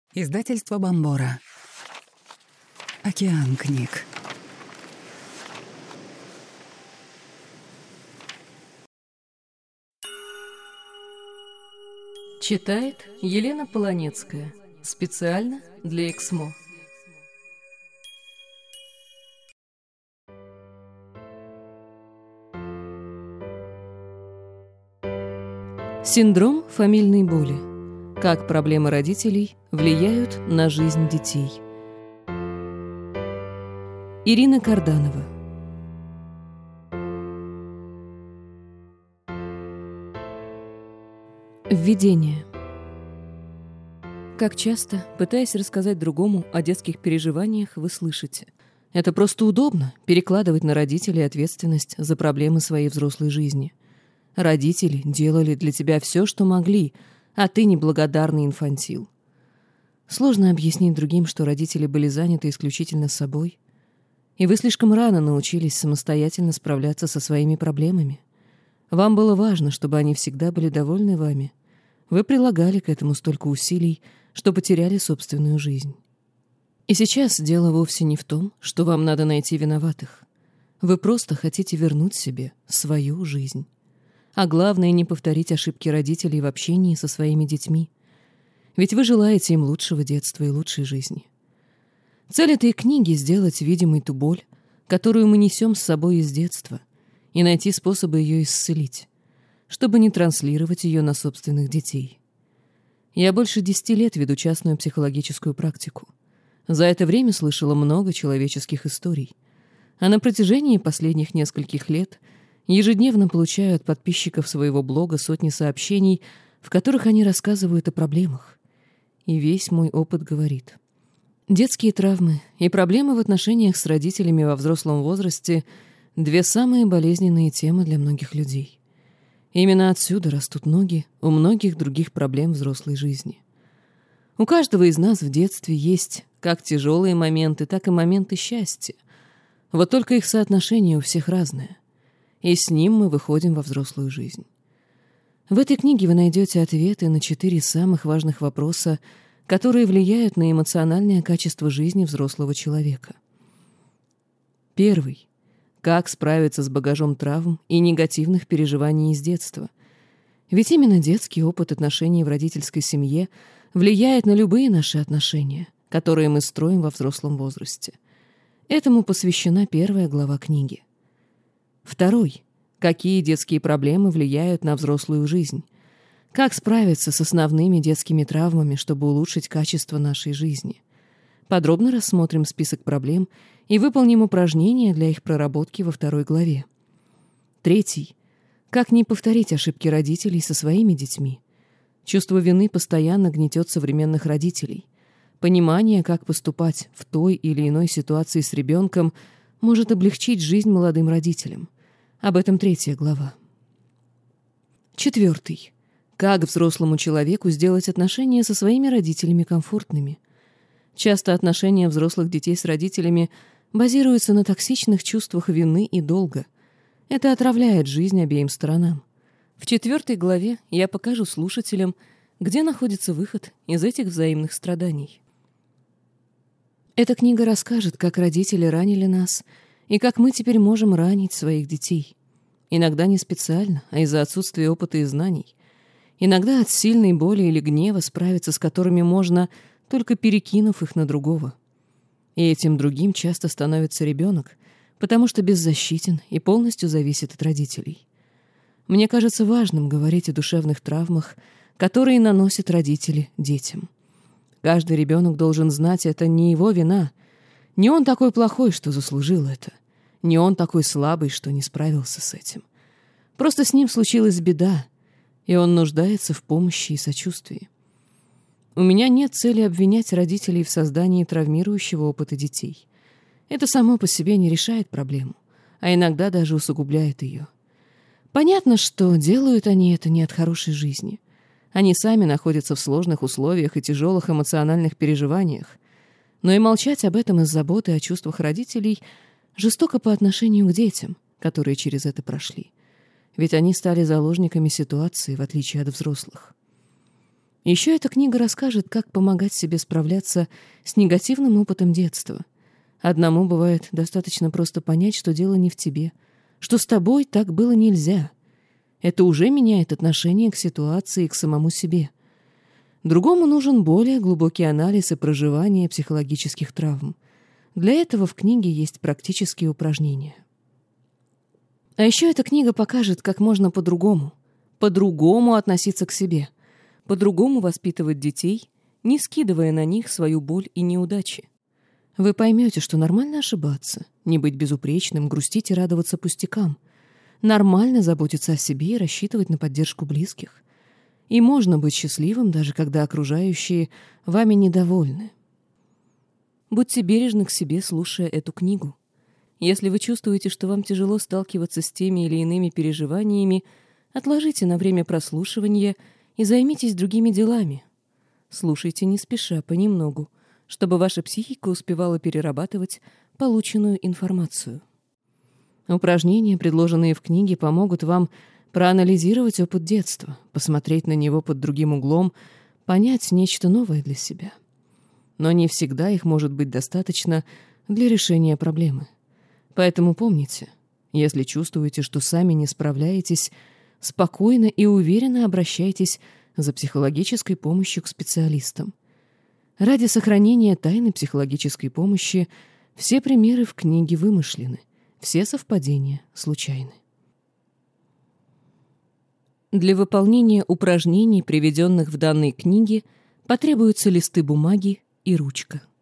Издательство Бомбора. Океан книг. Читает Елена Полонецкая. Специально для Эксмо. Синдром фамильной боли. Как проблемы родителей влияют на жизнь детей. Ирина Карданова. Введение. Как часто, пытаясь рассказать другому о детских переживаниях, вы слышите: это просто удобно — перекладывать на родителей ответственность за проблемы своей взрослой жизни. Родители делали для тебя все, что могли, а ты неблагодарный инфантил. Сложно объяснить другим, что родители были заняты исключительно собой, и вы слишком рано научились самостоятельно справляться со своими проблемами. Вам было важно, чтобы они всегда были довольны вами. Вы прилагали к этому столько усилий, что потеряли собственную жизнь. И сейчас дело вовсе не в том, что вам надо найти виноватых. Вы просто хотите вернуть себе свою жизнь. А главное, не повторить ошибки родителей в общении со своими детьми. Ведь вы желаете им лучшего детства и лучшей жизни. Цель этой книги — сделать видимой ту боль, которую мы несем с собой из детства, и найти способы ее исцелить, чтобы не транслировать ее на собственных детей. Я больше 10 лет веду частную психологическую практику. За это время слышала много человеческих историй. А на протяжении последних нескольких лет ежедневно получаю от подписчиков своего блога сотни сообщений, в которых они рассказывают о проблемах. И весь мой опыт говорит: детские травмы и проблемы в отношениях с родителями во взрослом возрасте — две самые болезненные темы для многих людей. Именно отсюда растут ноги у многих других проблем взрослой жизни. У каждого из нас в детстве есть как тяжелые моменты, так и моменты счастья. Вот только их соотношение у всех разное. И с ним мы выходим во взрослую жизнь. В этой книге вы найдете ответы на 4 самых важных вопроса, которые влияют на эмоциональное качество жизни взрослого человека. Первый. Как справиться с багажом травм и негативных переживаний из детства? Ведь именно детский опыт отношений в родительской семье влияет на любые наши отношения, которые мы строим во взрослом возрасте. Этому посвящена 1 глава книги. Второй. Какие детские проблемы влияют на взрослую жизнь? Как справиться с основными детскими травмами, чтобы улучшить качество нашей жизни? Подробно рассмотрим список проблем и выполним упражнения для их проработки во 2 главе. Третий. Как не повторить ошибки родителей со своими детьми? Чувство вины постоянно гнетет современных родителей. Понимание, как поступать в той или иной ситуации с ребенком, может облегчить жизнь молодым родителям. Об этом 3 глава. 4. Как взрослому человеку сделать отношения со своими родителями комфортными? Часто отношения взрослых детей с родителями базируются на токсичных чувствах вины и долга. Это отравляет жизнь обеим сторонам. В 4 главе я покажу слушателям, где находится выход из этих взаимных страданий. Эта книга расскажет, как родители ранили нас и как мы теперь можем ранить своих детей. Иногда не специально, а из-за отсутствия опыта и знаний. Иногда от сильной боли или гнева, справиться с которыми можно, только перекинув их на другого. И этим другим часто становится ребенок, потому что беззащитен и полностью зависит от родителей. Мне кажется важным говорить о душевных травмах, которые наносят родители детям. Каждый ребенок должен знать, это не его вина. Не он такой плохой, что заслужил это. Не он такой слабый, что не справился с этим. Просто с ним случилась беда, и он нуждается в помощи и сочувствии. У меня нет цели обвинять родителей в создании травмирующего опыта детей. Это само по себе не решает проблему, а иногда даже усугубляет ее. Понятно, что делают они это не от хорошей жизни. Они сами находятся в сложных условиях и тяжелых эмоциональных переживаниях. Но и молчать об этом из заботы о чувствах родителей жестоко по отношению к детям, которые через это прошли. Ведь они стали заложниками ситуации, в отличие от взрослых. Еще эта книга расскажет, как помогать себе справляться с негативным опытом детства. Одному бывает достаточно просто понять, что дело не в тебе, что с тобой так было нельзя. Это уже меняет отношение к ситуации и к самому себе. Другому нужен более глубокий анализ и проживание психологических травм. Для этого в книге есть практические упражнения. А еще эта книга покажет, как можно по-другому относиться к себе, по-другому воспитывать детей, не скидывая на них свою боль и неудачи. Вы поймете, что нормально ошибаться, не быть безупречным, грустить и радоваться пустякам. Нормально заботиться о себе и рассчитывать на поддержку близких. И можно быть счастливым, даже когда окружающие вами недовольны. Будьте бережны к себе, слушая эту книгу. Если вы чувствуете, что вам тяжело сталкиваться с теми или иными переживаниями, отложите на время прослушивания и займитесь другими делами. Слушайте не спеша, понемногу, чтобы ваша психика успевала перерабатывать полученную информацию. Упражнения, предложенные в книге, помогут вам проанализировать опыт детства, посмотреть на него под другим углом, понять нечто новое для себя. Но не всегда их может быть достаточно для решения проблемы. Поэтому помните, если чувствуете, что сами не справляетесь, спокойно и уверенно обращайтесь за психологической помощью к специалистам. Ради сохранения тайны психологической помощи все примеры в книге вымышлены, все совпадения случайны. Для выполнения упражнений, приведенных в данной книге, потребуются листы бумаги и ручка.